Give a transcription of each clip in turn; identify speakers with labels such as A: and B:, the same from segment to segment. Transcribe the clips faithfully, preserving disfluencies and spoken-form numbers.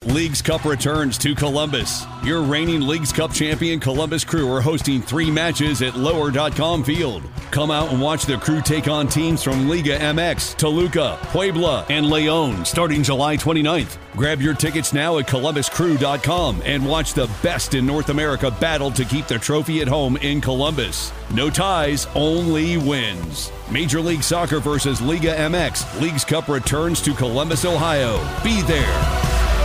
A: Leagues Cup returns to Columbus. Your reigning Leagues Cup champion Columbus Crew are hosting three matches at lower dot com Field. Come out and watch the Crew take on teams from Liga M X, Toluca, Puebla, and Leon starting July twenty-ninth. Grab your tickets now at columbus crew dot com and watch the best in North America battle to keep the trophy at home in Columbus. No ties, only wins. Major League Soccer versus Liga M X. Leagues Cup returns to Columbus, Ohio. Be there.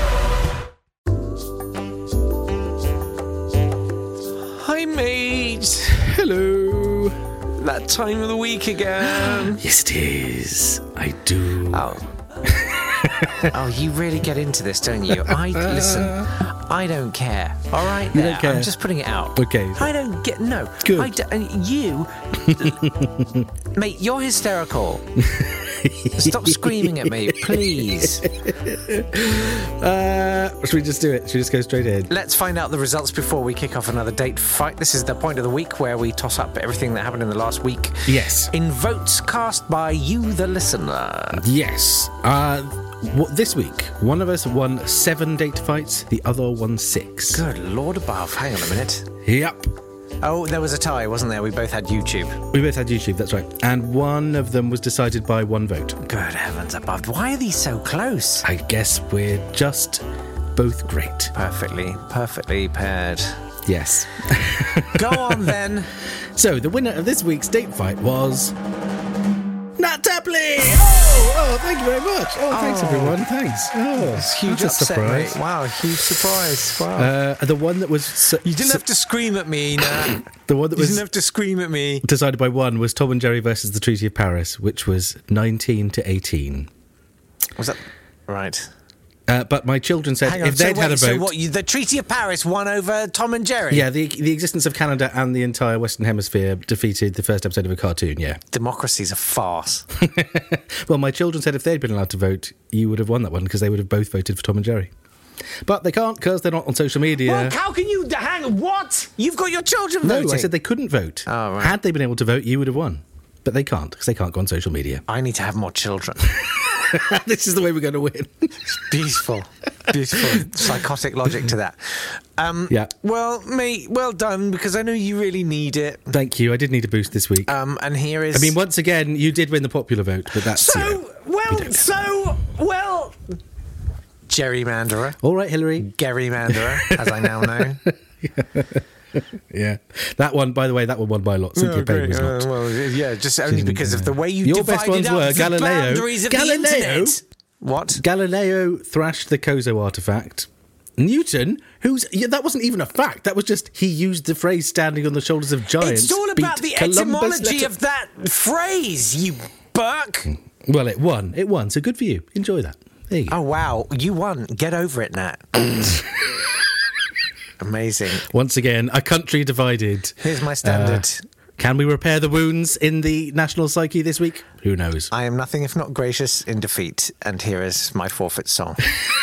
B: Hi, mate.
C: Hello.
B: That time of the week again.
C: Yes, it is. I do.
B: Oh. Oh, you really get into this, don't you? I listen. I don't care. All right,
C: You
B: there.
C: don't care?
B: I'm just putting it out.
C: Okay.
B: I don't get no.
C: Good.
B: I do, and you, mate, you're hysterical. Stop screaming at me, please.
C: Uh, should we just do it? Should we just go straight in?
B: Let's find out the results before we kick off another date fight. This is the point of the week where we toss up everything that happened in the last week.
C: Yes.
B: In votes cast by you, the listener.
C: Yes. Uh, what, this week, one of us won seven date fights, the other won six.
B: Good Lord above. Hang on a minute.
C: Yep.
B: Oh, there was a tie, wasn't there? We both had YouTube.
C: We both had YouTube, that's right. And one of them was decided by one vote.
B: Good heavens above. Why are these so close?
C: I guess we're just both great.
B: Perfectly, perfectly paired.
C: Yes.
B: Go on then.
C: So, the winner of this week's date fight was Nat Tapley! Oh, oh, thank you very much. Oh, thanks,
B: Oh.
C: everyone. Thanks. Oh,
B: It's huge
C: that's a
B: upset,
C: surprise.
B: mate. Wow, huge surprise. Wow.
C: Uh, the one that was... su-
B: you didn't
C: su-
B: have to scream at me, Nat.
C: The one that
B: You
C: was
B: didn't have to scream at me.
C: decided by one was Tom and Jerry versus the Treaty of Paris, which was nineteen to eighteen.
B: Was that right?
C: Uh, but my children said
B: Hang on.
C: if
B: so
C: they'd
B: wait,
C: had a vote...
B: So what? You, the Treaty of Paris won over Tom and Jerry?
C: Yeah, the the existence of Canada and the entire Western Hemisphere defeated the first episode of a cartoon, yeah.
B: Democracy's a farce.
C: Well, my children said if they'd been allowed to vote, you would have won that one because they would have both voted for Tom and Jerry. But they can't because they're not on social media.
B: Well, how can you hang? What? You've got your children
C: no,
B: voting.
C: I said they couldn't vote.
B: Oh, right.
C: Had they been able to vote, you would have won. But they can't because they can't go on social media.
B: I need to have more children.
C: This is the way we're going to win.
B: Beautiful. Beautiful. Psychotic logic to that. Um,
C: Yeah.
B: Well, mate, well done, because I know you really need it.
C: Thank you. I did need a boost this week.
B: Um, and here is...
C: I mean, once again, you did win the popular vote, but that's...
B: So,
C: you know, we
B: well,
C: don't-
B: so, well... Gerrymanderer.
C: All right, Hillary.
B: Gerrymanderer, as I now know.
C: Yeah. That one, by the way, that one won by a lot. Cynthia
B: Oh,
C: Payne
B: great.
C: was not.
B: Uh, well, yeah, just only
C: Didn't,
B: because of
C: uh,
B: the way you
C: your best
B: divided
C: ones
B: up
C: were
B: the
C: Galileo.
B: boundaries of
C: Galileo.
B: the internet. What?
C: Galileo thrashed the Kozo artifact. Newton, who's... Yeah, that wasn't even a fact. That was just he used the phrase standing on the shoulders of giants.
B: It's all about
C: beat
B: the
C: Columbus
B: etymology
C: letter-
B: of that phrase, you Burke.
C: Well, it won. It won. So good for you. Enjoy that. There you go.
B: Oh, wow. You won. Get over it, Nat. Amazing.
C: Once again, a country divided.
B: Here's my standard.
C: Uh, can we repair the wounds in the national psyche this week? Who knows?
B: I am nothing if not gracious in defeat, and here is my forfeit song.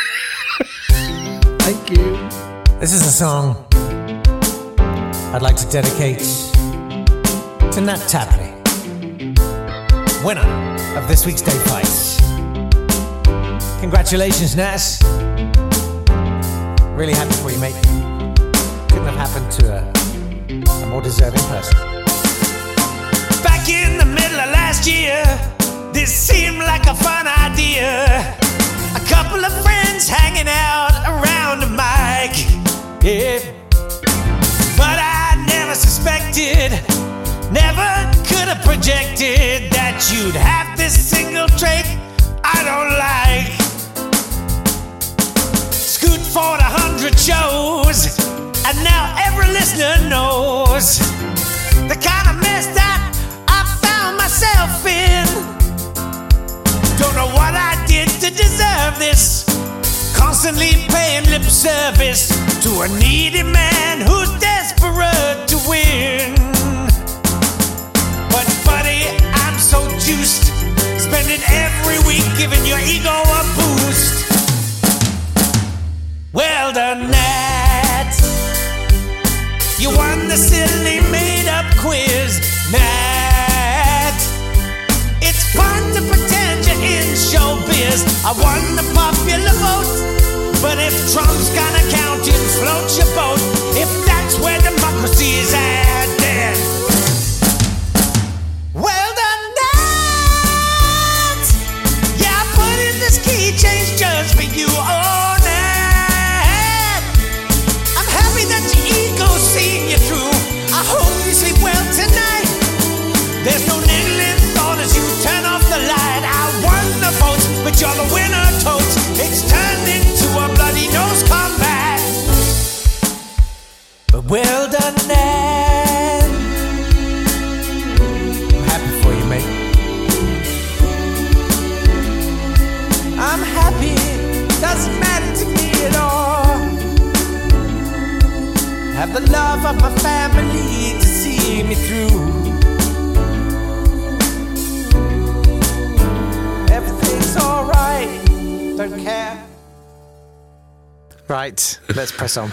C: Thank you.
B: This is a song I'd like to dedicate to Nat Tapley, winner of this week's Day Fights. Congratulations, Nat. Really happy for you, mate. Couldn't have happened to a, a more deserving person. Back in the middle of last year, this seemed like a fun idea. A couple of friends hanging out around a mic, yeah. But I never suspected, never could have projected that you'd have this single trait I don't like. Scoot for a hundred shows, and now every listener knows the kind of mess that I found myself in. Don't know what I did to deserve this, constantly paying lip service to a needy man who's desperate to win. But buddy, I'm so juiced, spending every week giving your ego a boost. Well done, Nat. You won the silly made-up quiz, Nat. It's fun to pretend you're in showbiz. I won the popular vote. But if Trump's gonna count and float your boat, if that's where democracy is at, then well done, that. Yeah, I put in this key change just for you, oh, Nat. I'm happy that your ego's seeing you through. I hope you sleep well tonight. There's no niggling thought as you turn off the light. I won the votes, but you're the winner, totes. It's turned into a bloody nose combat. But well done, Nan. I'm happy for you, mate. I'm happy, doesn't matter to me at all. Have the love of my family to see me through. Everything's alright, don't care. Right, let's press on.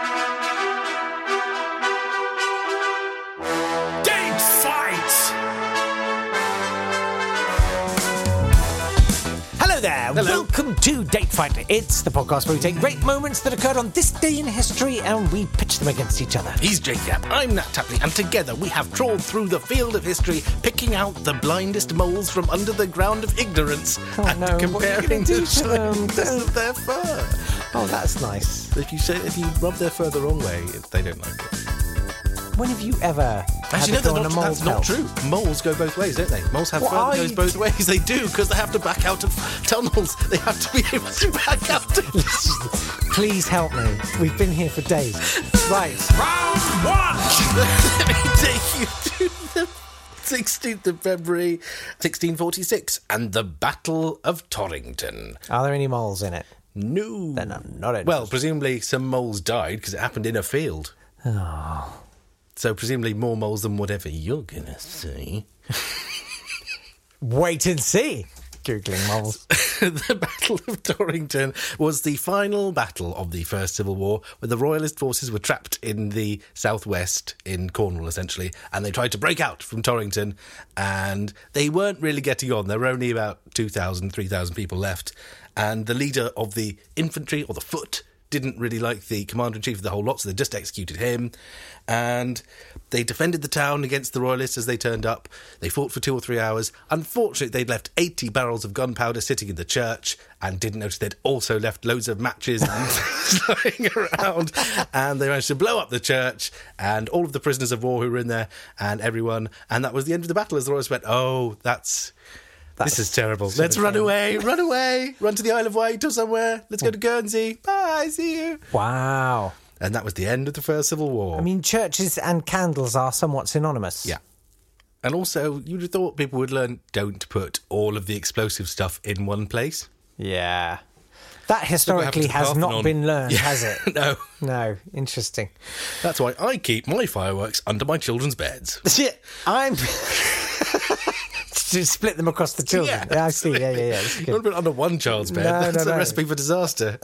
B: Date fight! Hello there,
C: Hello.
B: welcome to Date Fight. It's the podcast where we take great moments that occurred on this day in history and we pitch them against each other.
C: He's Jacob, I'm Nat Tapley, and together we have trawled through the field of history, picking out the blindest moles from under the ground of ignorance,
B: Oh,
C: and
B: no, what are you
C: comparing
B: gonna do
C: the
B: to them?
C: shininess of their fur.
B: Oh, that's nice.
C: If you say, if you rub their fur the wrong way, they don't like it.
B: When have you ever
C: Actually,
B: had
C: no,
B: to go on
C: that's,
B: a
C: not,
B: mole
C: that's not true. Moles go both ways, don't they? Moles have
B: What
C: fur
B: are
C: that goes
B: you
C: both
B: t-
C: ways. They do, because they have to back out of tunnels. They have to be able to back out of...
B: Please help me. We've been here for days. Right.
C: Round one! Let me take you to the sixteenth of February, sixteen forty-six, and the Battle of Torrington.
B: Are there any moles in it?
C: No.
B: Then I'm not interested.
C: Well, presumably some moles died because it happened in a field.
B: Oh.
C: So presumably more moles than whatever you're going to say.
B: Wait and see. Googling moles.
C: The Battle of Torrington was the final battle of the First Civil War, where the Royalist forces were trapped in the southwest, in Cornwall essentially, and they tried to break out from Torrington, and they weren't really getting on. There were only about two thousand, three thousand people left, and the leader of the infantry, or the foot, didn't really like the commander-in-chief of the whole lot, so they just executed him. And they defended the town against the Royalists as they turned up. They fought for two or three hours. Unfortunately, they'd left eighty barrels of gunpowder sitting in the church and didn't notice they'd also left loads of matches lying around. And they managed to blow up the church and all of the prisoners of war who were in there and everyone. And that was the end of the battle as the Royalists went, oh, that's...
B: That's
C: this is terrible.
B: super
C: Let's run
B: terrible.
C: away, run away, run to the Isle of Wight or somewhere. Let's go to Guernsey. Bye, see you.
B: Wow.
C: And that was the end of the First Civil War.
B: I mean, churches and candles are somewhat synonymous.
C: Yeah. And also, you'd have thought people would learn, don't put all of the explosive stuff in one place.
B: Yeah. That historically
C: to
B: has not
C: Parthenon.
B: been learned,
C: Yeah.
B: has it?
C: No.
B: No. Interesting.
C: That's why I keep my fireworks under my children's beds.
B: Shit. I'm... to split them across the children. Yeah, I see. Yeah, yeah, yeah. That's
C: You
B: good.
C: don't put it under one child's bed.
B: No,
C: That's
B: no,
C: a
B: no.
C: recipe for disaster.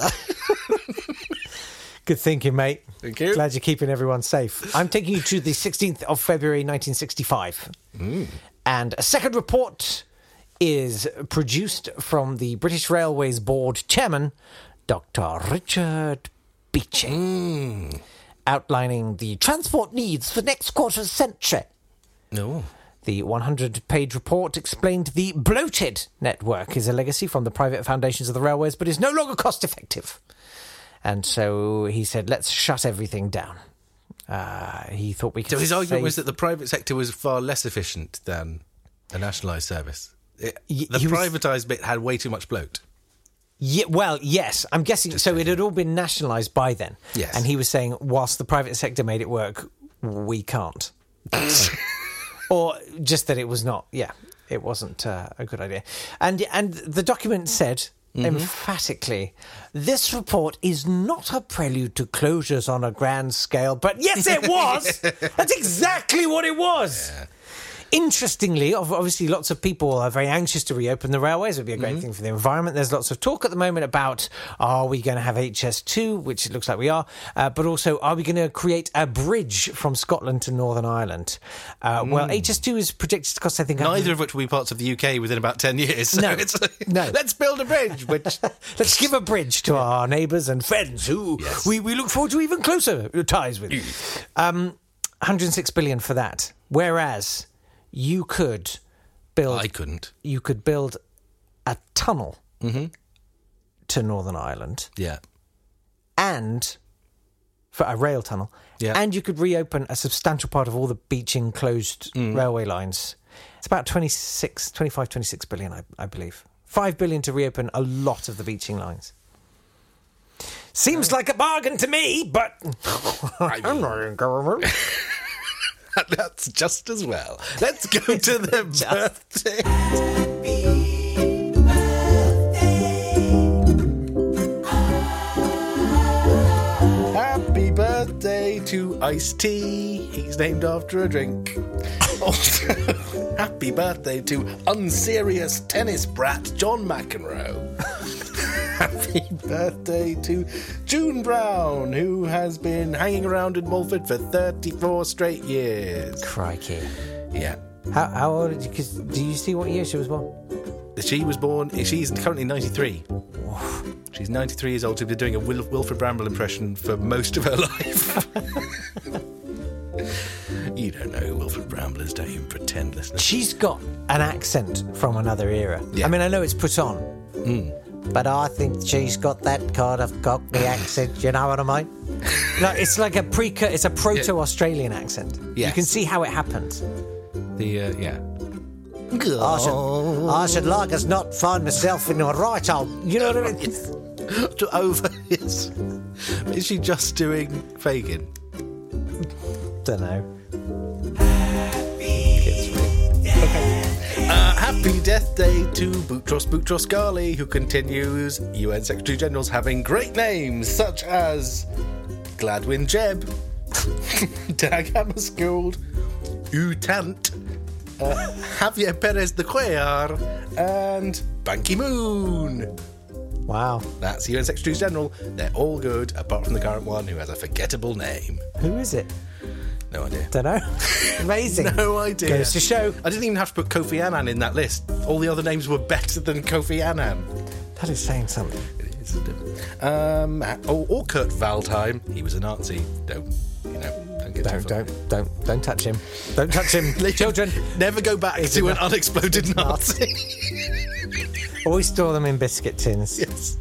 B: Good thinking, mate.
C: Thank you.
B: Glad you're keeping everyone safe. I'm taking you to the sixteenth of February, nineteen sixty-five.
C: Mm.
B: And a second report is produced from the British Railways Board chairman, Doctor Richard Beeching,
C: Mm.
B: outlining the transport needs for next quarter century.
C: No.
B: The one hundred page report explained the bloated network is a legacy from the private foundations of the railways, but is no longer cost-effective. And so he said, let's shut everything down. Uh, he thought we could
C: So his argument
B: save-
C: was that the private sector was far less efficient than a nationalised service. It,
B: Y-
C: the
B: he was-
C: privatised bit had way too much bloat.
B: Yeah, well, yes. I'm guessing... So it had all been nationalised by then.
C: Yes.
B: And he was saying, whilst the private sector made it work, we can't. Or just that it was not... Yeah, it wasn't uh, a good idea. And and the document said... Mm-hmm. Emphatically, this report is not a prelude to closures on a grand scale, but yes, it was. That's exactly what it was.
C: Yeah.
B: Interestingly, ob- obviously, lots of people are very anxious to reopen the railways. It would be a great mm-hmm. thing for the environment. There's lots of talk at the moment about, are we going to have H S two, which it looks like we are, uh, but also, are we going to create a bridge from Scotland to Northern Ireland? Uh, mm. Well, H S two is predicted to cost, I think...
C: Neither one hundred of which will be parts of the U K within about ten years. So
B: no,
C: it's like,
B: no.
C: Let's build a bridge. Which
B: Let's give a bridge to our neighbours and friends who yes. we, we look forward to even closer ties with. Um, one hundred six billion for that. Whereas... You could build...
C: I couldn't.
B: You could build a tunnel
C: mm-hmm.
B: to Northern Ireland.
C: Yeah.
B: And... For a rail tunnel.
C: Yeah.
B: And you could reopen a substantial part of all the beaching closed mm. railway lines. It's about twenty-six, twenty-five, twenty-six billion, I, I believe. Five billion to reopen a lot of the beaching lines. Seems oh. like a bargain to me, but... I mean... I'm not in government.
C: That's just as well. Let's go to the birthday. Happy birthday to Ice-T. He's named after a drink. Also, happy birthday to unserious tennis brat John McEnroe. Happy birthday to June Brown, who has been hanging around in Walford for thirty-four straight years.
B: Crikey.
C: Yeah.
B: How, how old did you... Cause do you see what year she was born?
C: She was born... She's currently ninety-three.
B: Oof.
C: She's ninety-three years old. She's been doing a Wil- Wilfred Bramble impression for most of her life. You don't know who Wilfred Bramble is, don't even pretend, listener.
B: She's got an accent from another era.
C: Yeah.
B: I mean, I know it's put on.
C: Mm.
B: But I think she's got that kind of Cockney accent, you know what I mean? No, it's like a pre it's a proto-Australian accent.
C: Yes.
B: You can see how it happened.
C: The, uh, yeah.
B: I should, I should like as not find myself in the right old, you know what I mean?
C: To over, yes. Is she just doing Fagin?
B: Don't know.
C: Uh, happy death day to Boutros Boutros Ghali, who continues U N Secretary Generals having great names such as Gladwin Jeb, Dag Hammarskjöld, U Tant, uh, Javier Perez de Cuellar, and Ban Ki-moon.
B: Wow.
C: That's U N Secretary General. They're all good, apart from the current one, who has a forgettable name.
B: Who is it?
C: No idea.
B: Don't know. Amazing.
C: No idea.
B: Goes to show.
C: I didn't even have to put Kofi Annan in that list. All the other names were better than Kofi Annan.
B: That is saying something.
C: It is. Um, or, or Kurt Waldheim. He was a Nazi. Don't, you know, don't get
B: Don't,
C: too
B: don't, don't, don't touch him. Don't touch him. Children.
C: Never go back
B: It's
C: to
B: a
C: an
B: na-
C: unexploded Nazi.
B: Always store them in biscuit tins.
C: Yes.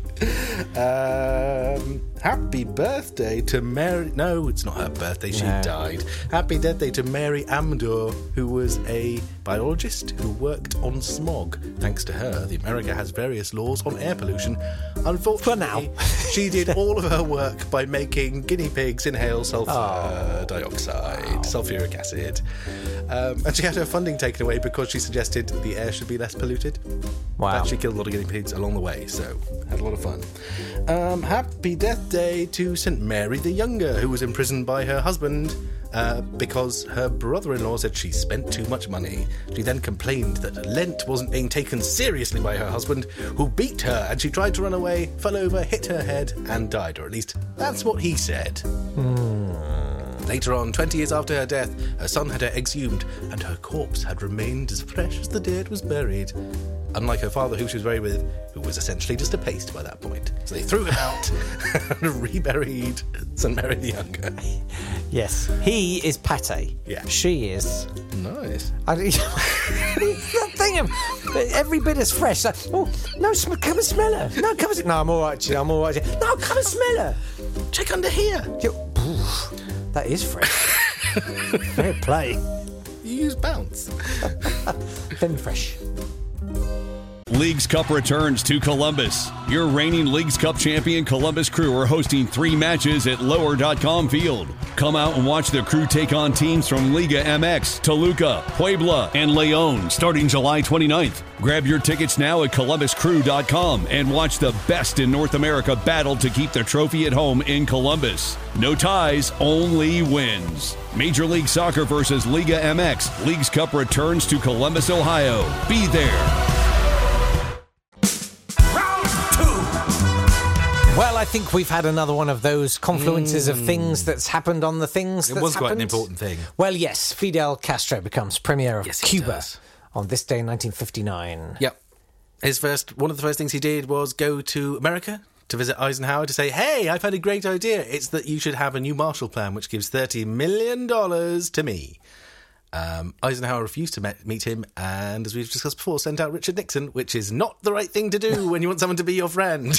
C: Um, happy birthday to Mary... No, it's not her birthday. She
B: No.
C: died. Happy birthday to Mary Amdur, who was a biologist who worked on smog. Thanks to her, the America has various laws on air pollution. Unfortunately,
B: For now.
C: she did all of her work by making guinea pigs inhale sulfur
B: Oh.
C: dioxide, sulfuric acid. Um, and she had her funding taken away because she suggested the air should be less polluted.
B: Wow.
C: But she killed a lot of guinea pigs along the way, so had a lot of fun. Um, happy death day to Saint Mary the Younger, who was imprisoned by her husband uh, because her brother-in-law said she spent too much money. She then complained that Lent wasn't being taken seriously by her husband, who beat her, and she tried to run away, fell over, hit her head, and died, or at least that's what he said.
B: Hmm.
C: Later on, twenty years after her death, her son had her exhumed, and her corpse had remained as fresh as the day it was buried. Unlike her father, who she was buried with, who was essentially just a paste by that point. So they threw him out and reburied Saint Mary the Younger.
B: Yes. He is pate.
C: Yeah.
B: She is...
C: Nice.
B: I, it's that thing of every bit is fresh. Like, oh, no, sm- come and smell her. No, come and smell. No, I'm all right, actually. I'm all right. Actually. No, come and smell her.
C: Check under here.
B: You, oof, that is fresh. Fair play.
C: You use bounce.
B: Then fresh.
A: Leagues Cup returns to Columbus. Your reigning Leagues Cup champion Columbus Crew are hosting three matches at lower dot com Field. Come out and watch the Crew take on teams from Liga M X, Toluca, Puebla, and León starting July twenty-ninth. Grab your tickets now at columbus crew dot com and watch the best in North America battle to keep the trophy at home in Columbus. No ties, only wins. Major League Soccer versus Liga M X. Leagues Cup returns to Columbus, Ohio. Be there.
B: Well, I think we've had another one of those confluences mm. of things that's happened on the things
C: it
B: that's
C: was
B: happened.
C: Quite an important thing.
B: Well, yes, Fidel Castro becomes premier of
C: yes,
B: Cuba on this day in nineteen fifty-nine.
C: Yep. His first, one of the first things he did was go to America to visit Eisenhower to say, hey, I've had a great idea. It's that you should have a new Marshall Plan, which gives thirty million dollars to me. Um, Eisenhower refused to met, meet him and, as we've discussed before, sent out Richard Nixon, which is not the right thing to do when you want someone to be your friend.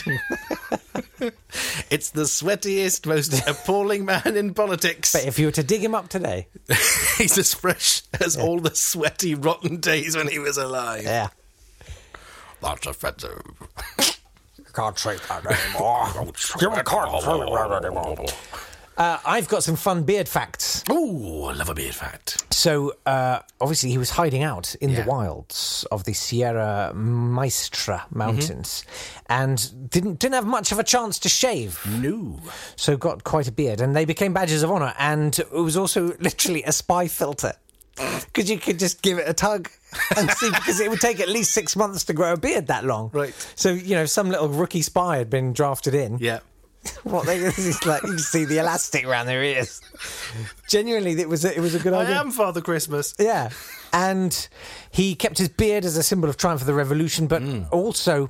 C: It's the sweatiest, most appalling man in politics.
B: But if you were to dig him up today...
C: he's as fresh as yeah. all the sweaty, rotten days when he was alive.
B: Yeah.
C: That's offensive.
B: You can't say that anymore. You can't say that anymore. Uh, I've got some fun beard facts.
C: Oh, I love a beard fact.
B: So, uh, obviously, he was hiding out in
C: yeah.
B: the wilds of the Sierra Maestra Mountains mm-hmm. and didn't didn't have much of a chance to shave.
C: No.
B: So got quite a beard, and they became badges of honour, and it was also literally a spy filter. Because you could just give it a tug and see, because it would take at least six months to grow a beard that long.
C: Right.
B: So, you know, some little rookie spy had been drafted in.
C: Yeah.
B: What they it's like, you can see the elastic around their ears. Genuinely, it was a, it was a good idea.
C: I am Father Christmas.
B: Yeah, and he kept his beard as a symbol of triumph of the revolution, but mm. also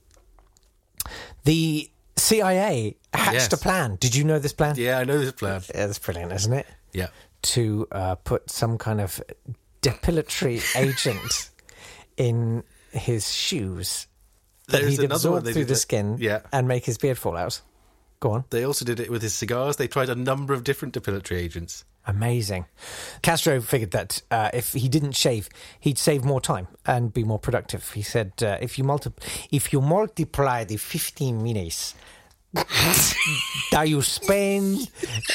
B: the C I A hatched yes. a plan. Did you know this plan?
C: Yeah, I know this plan.
B: Yeah, that's brilliant, isn't it?
C: Yeah,
B: to uh, put some kind of depilatory agent in his shoes that
C: There's
B: he'd absorb through the
C: that.
B: skin
C: yeah.
B: and make his beard fall out. Go on.
C: They also did it with his cigars. They tried a number of different depilatory agents.
B: Amazing. Castro figured that uh, if he didn't shave, he'd save more time and be more productive. He said, uh, if you multi- if you multiply the fifteen minutes that you spend...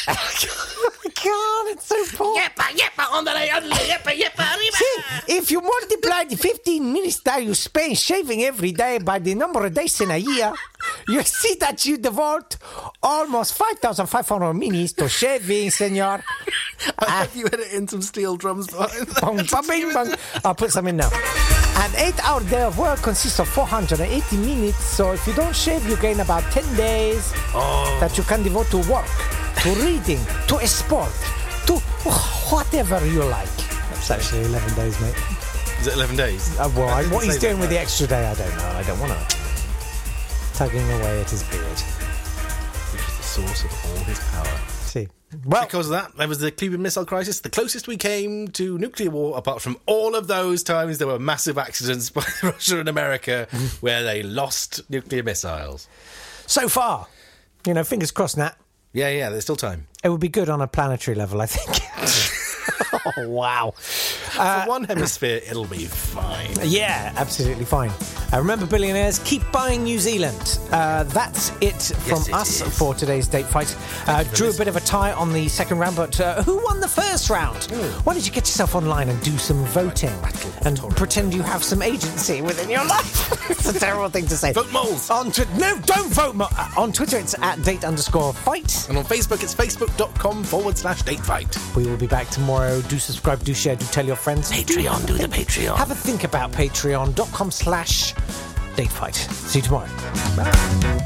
B: God, it's so poor.
D: Yeppa, yeppa, ondale, ondale, yeppa, yeppa, arriba.
B: See, if you multiply the fifteen minutes that you spend shaving every day by the number of days in a year, you see that you devote almost five thousand five hundred minutes to shaving, senor.
C: I hope you edit in some steel drums behind that.
B: Bong, bong, bing, bong. I'll put some in now. An eight-hour day of work consists of four hundred eighty minutes, so if you don't shave, you gain about ten days
C: oh.
B: that you can devote to work, to reading, to a sport, to whatever you like. That's actually eleven days, mate.
C: Is it eleven days?
B: Uh, well, I, what he's doing
C: that,
B: with the extra day, I don't know, and I don't want to. Tugging away at his beard.
C: Which is the source of all his power.
B: See. Well,
C: because of that, there was the Cuban Missile Crisis, the closest we came to nuclear war, apart from all of those times there were massive accidents by Russia and America where they lost nuclear missiles.
B: So far, you know, fingers crossed, Nat.
C: Yeah, yeah, there's still time.
B: It would be good on a planetary level, I think. Oh, wow. Uh,
C: For one hemisphere, it'll be fine.
B: Yeah, absolutely fine. Uh, remember, billionaires, keep buying New Zealand. Uh, that's it from
C: yes, it
B: us
C: is.
B: for today's date fight. Uh, drew a bit of a tie on the second round, but uh, who won the first round? Mm. Why don't you get yourself online and do some voting and pretend you have some agency within your life? It's a terrible thing to say.
C: Vote moles.
B: On twi- no, don't vote mo- uh, On Twitter, it's at date underscore fight.
C: And on Facebook, it's facebook.com forward slash date fight.
B: We will be back tomorrow. Do subscribe, do share, do tell your friends.
C: Patreon, do the Patreon.
B: Have a think about patreon.com slash date fight. See you tomorrow.
C: Bye.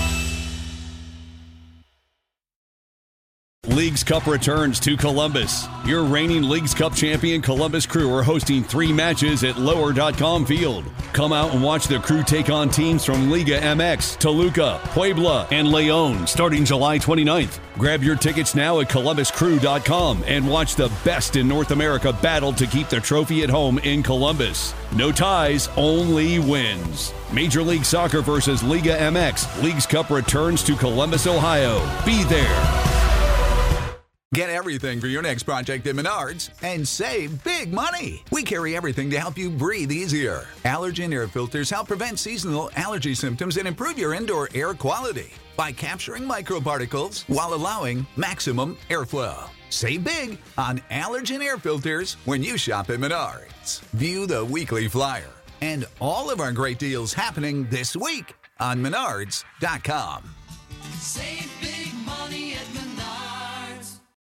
A: Leagues Cup returns to Columbus. Your reigning Leagues Cup champion Columbus Crew are hosting three matches at lower dot com Field. Come out and watch the Crew take on teams from Liga M X, Toluca, Puebla, and León starting July twenty-ninth. Grab your tickets now at columbus crew dot com and watch the best in North America battle to keep the trophy at home in Columbus. No ties, only wins. Major League Soccer versus Liga M X. Leagues Cup returns to Columbus, Ohio. Be there.
E: Get everything for your next project at Menards and save big money. We carry everything to help you breathe easier. Allergen air filters help prevent seasonal allergy symptoms and improve your indoor air quality by capturing microparticles while allowing maximum airflow. Save big on allergen air filters when you shop at Menards. View the weekly flyer and all of our great deals happening this week on menards dot com.
F: Save big money